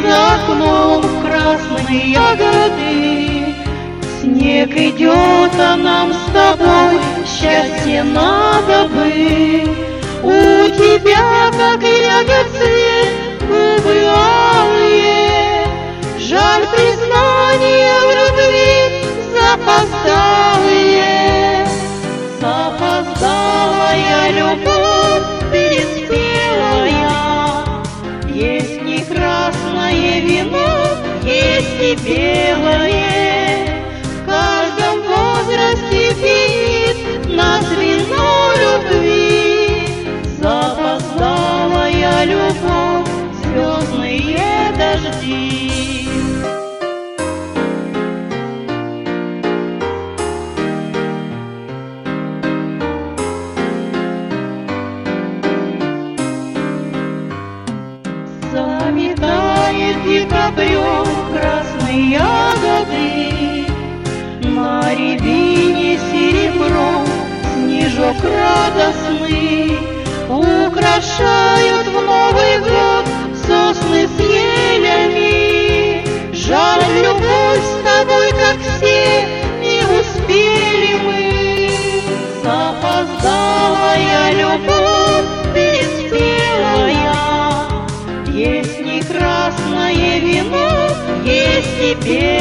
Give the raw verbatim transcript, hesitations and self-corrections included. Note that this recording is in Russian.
за окном красные ягоды. Снег идет, а нам с тобой счастье надо бы. У тебя, как ягодцы, губы алые. Жаль, признание в любви запоздалые. Запоздалая любовь переспелая. Есть не красное вино, есть и белое. В каждом возрасте пьет нас вино любви. Запоздалая любовь, звездные дожди. Заметает декабрем красные ягоды, на рябине серебром снежок радостный. Украшают в Новый год сосны с елями. Жаль, любовь с тобой, как все, не успели мы. Запоздалая любовь переспелая. Есть не красное вино, есть и белое.